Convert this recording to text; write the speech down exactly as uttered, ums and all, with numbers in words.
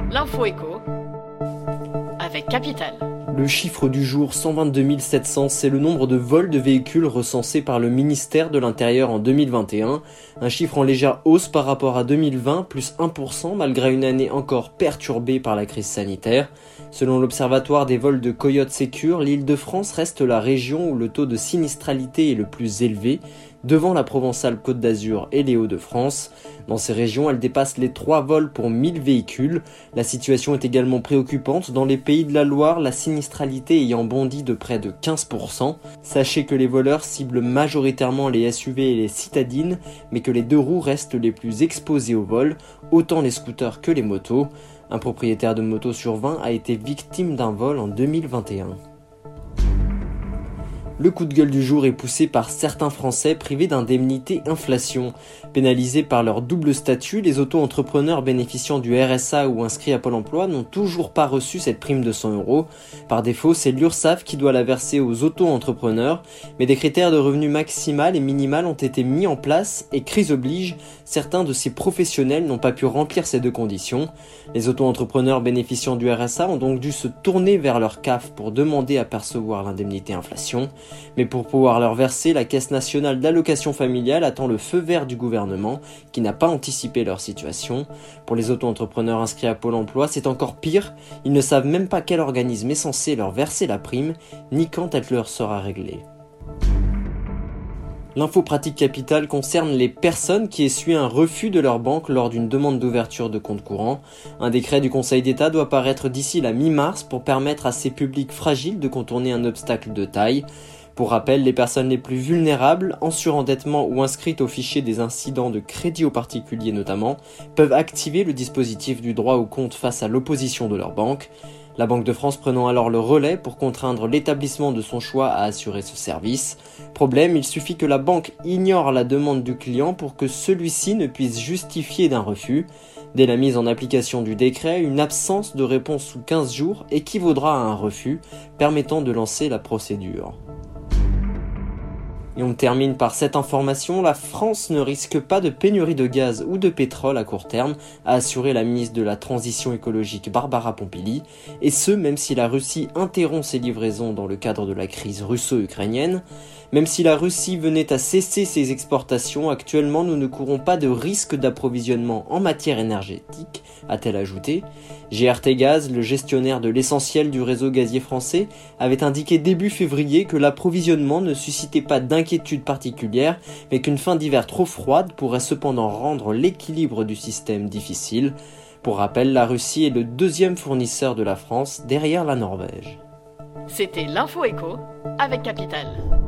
L'info écho avec Capital. Le chiffre du jour, cent vingt-deux mille sept cents, c'est le nombre de vols de véhicules recensés par le ministère de l'Intérieur en deux mille vingt et un. Un chiffre en légère hausse par rapport à deux mille vingt, plus un pour cent, malgré une année encore perturbée par la crise sanitaire. Selon l'Observatoire des vols de Coyote Sécur, l'Île-de-France reste la région où le taux de sinistralité est le plus élevé, devant la Provençale Côte d'Azur et les Hauts-de-France. Dans ces régions, elle dépasse les trois vols pour mille véhicules. La situation est également préoccupante dans les Pays de la Loire, la sinistralité ayant bondi de près de quinze pour cent. Sachez que les voleurs ciblent majoritairement les S U V et les citadines, mais que les deux roues restent les plus exposés au vol, autant les scooters que les motos. Un propriétaire de moto sur vingt a été victime d'un vol en deux mille vingt et un. Le coup de gueule du jour est poussé par certains Français privés d'indemnité inflation. Pénalisés par leur double statut, les auto-entrepreneurs bénéficiant du R S A ou inscrits à Pôle emploi n'ont toujours pas reçu cette prime de cent euros. Par défaut, c'est l'Urssaf qui doit la verser aux auto-entrepreneurs, mais des critères de revenu maximal et minimal ont été mis en place et crise oblige, certains de ces professionnels n'ont pas pu remplir ces deux conditions. Les auto-entrepreneurs bénéficiant du R S A ont donc dû se tourner vers leur C A F pour demander à percevoir l'indemnité inflation. Mais pour pouvoir leur verser, la Caisse nationale d'allocation familiale attend le feu vert du gouvernement, qui n'a pas anticipé leur situation. Pour les auto-entrepreneurs inscrits à Pôle emploi, c'est encore pire. Ils ne savent même pas quel organisme est censé leur verser la prime, ni quand elle leur sera réglée. L'info pratique Capital concerne les personnes qui essuient un refus de leur banque lors d'une demande d'ouverture de compte courant. Un décret du Conseil d'État doit paraître d'ici la mi-mars pour permettre à ces publics fragiles de contourner un obstacle de taille. Pour rappel, les personnes les plus vulnérables, en surendettement ou inscrites au fichier des incidents de crédit aux particuliers notamment, peuvent activer le dispositif du droit au compte face à l'opposition de leur banque. La Banque de France prenant alors le relais pour contraindre l'établissement de son choix à assurer ce service. Problème, il suffit que la banque ignore la demande du client pour que celui-ci ne puisse justifier d'un refus. Dès la mise en application du décret, une absence de réponse sous quinze jours équivaudra à un refus, permettant de lancer la procédure. Et on termine par cette information, la France ne risque pas de pénurie de gaz ou de pétrole à court terme, a assuré la ministre de la Transition écologique Barbara Pompili, et ce même si la Russie interrompt ses livraisons dans le cadre de la crise russo-ukrainienne. Même si la Russie venait à cesser ses exportations, actuellement nous ne courons pas de risque d'approvisionnement en matière énergétique, a-t-elle ajouté. G R T Gaz, le gestionnaire de l'essentiel du réseau gazier français, avait indiqué début février que l'approvisionnement ne suscitait pas d'inquiétude particulière, mais qu'une fin d'hiver trop froide pourrait cependant rendre l'équilibre du système difficile. Pour rappel, la Russie est le deuxième fournisseur de la France derrière la Norvège. C'était l'Info Écho avec Capital.